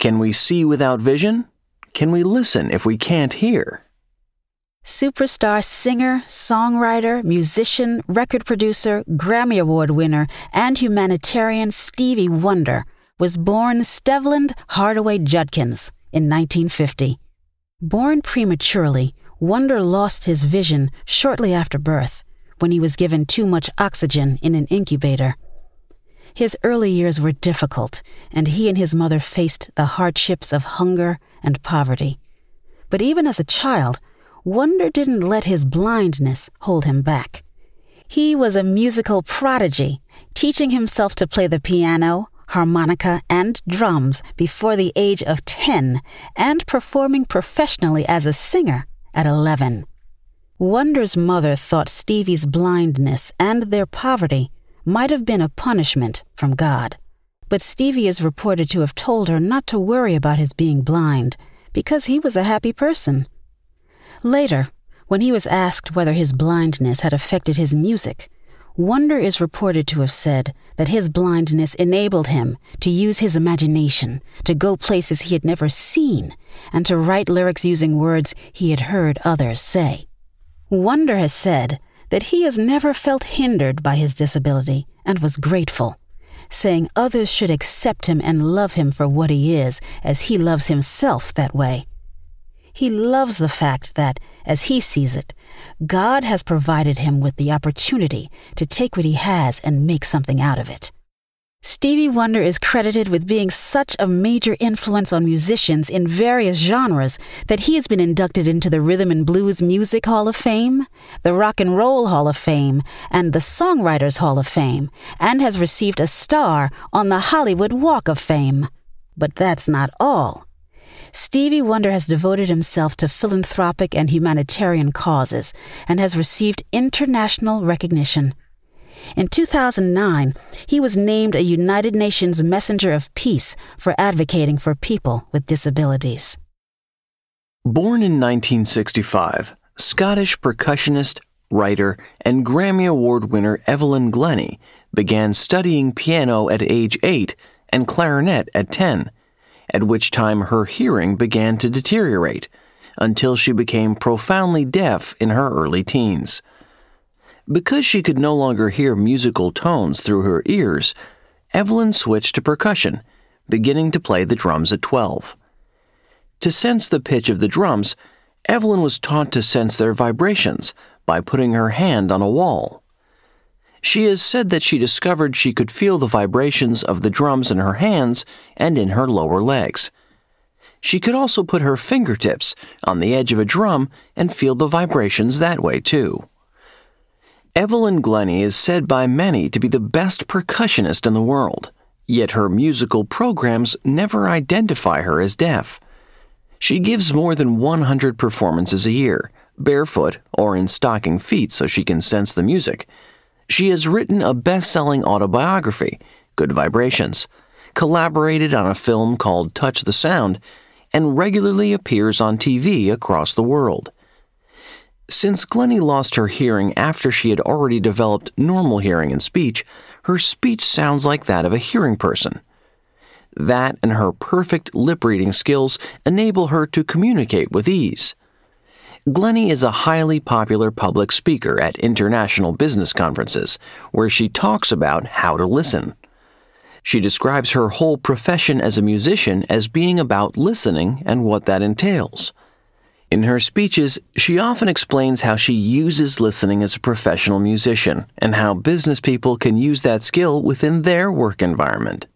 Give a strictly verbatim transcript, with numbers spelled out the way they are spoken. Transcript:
Can we see without vision? Can we listen if we can't hear? Superstar singer, songwriter, musician, record producer, Grammy Award winner, and humanitarian Stevie Wonder was born Stevland Hardaway Judkins in nineteen fifty. Born prematurely, Wonder lost his vision shortly after birth when he was given too much oxygen in an incubator. His early years were difficult, and he and his mother faced the hardships of hunger and poverty. But even as a child, Wonder didn't let his blindness hold him back. He was a musical prodigy, teaching himself to play the piano, harmonica, and drums before the age of ten, and performing professionally as a singer at eleven. Wonder's mother thought Stevie's blindness and their poverty might have been a punishment from God. But Stevie is reported to have told her not to worry about his being blind, because he was a happy person. Later, when he was asked whether his blindness had affected his music, Wonder is reported to have said that his blindness enabled him to use his imagination, to go places he had never seen, and to write lyrics using words he had heard others say. Wonder has said that he has never felt hindered by his disability and was grateful, saying others should accept him and love him for what he is, as he loves himself that way. He loves the fact that, as he sees it, God has provided him with the opportunity to take what he has and make something out of it. Stevie Wonder is credited with being such a major influence on musicians in various genres that he has been inducted into the Rhythm and Blues Music Hall of Fame, the Rock and Roll Hall of Fame, and the Songwriters Hall of Fame, and has received a star on the Hollywood Walk of Fame. But that's not all. Stevie Wonder has devoted himself to philanthropic and humanitarian causes and has received international recognition. In two thousand nine, he was named a United Nations Messenger of Peace for advocating for people with disabilities. Born in nineteen sixty-five, Scottish percussionist, writer, and Grammy Award winner Evelyn Glennie began studying piano at age eight and clarinet at ten, at which time her hearing began to deteriorate, until she became profoundly deaf in her early teens. Because she could no longer hear musical tones through her ears, Evelyn switched to percussion, beginning to play the drums at twelve. To sense the pitch of the drums, Evelyn was taught to sense their vibrations by putting her hand on a wall. She has said that she discovered she could feel the vibrations of the drums in her hands and in her lower legs. She could also put her fingertips on the edge of a drum and feel the vibrations that way too. Evelyn Glennie is said by many to be the best percussionist in the world, yet her musical programs never identify her as deaf. She gives more than one hundred performances a year, barefoot or in stocking feet so she can sense the music. She has written a best-selling autobiography, Good Vibrations, collaborated on a film called Touch the Sound, and regularly appears on T V across the world. Since Glennie lost her hearing after she had already developed normal hearing and speech, her speech sounds like that of a hearing person. That and her perfect lip-reading skills enable her to communicate with ease. Glennie is a highly popular public speaker at international business conferences, where she talks about how to listen. She describes her whole profession as a musician as being about listening and what that entails. In her speeches, she often explains how she uses listening as a professional musician and how business people can use that skill within their work environment.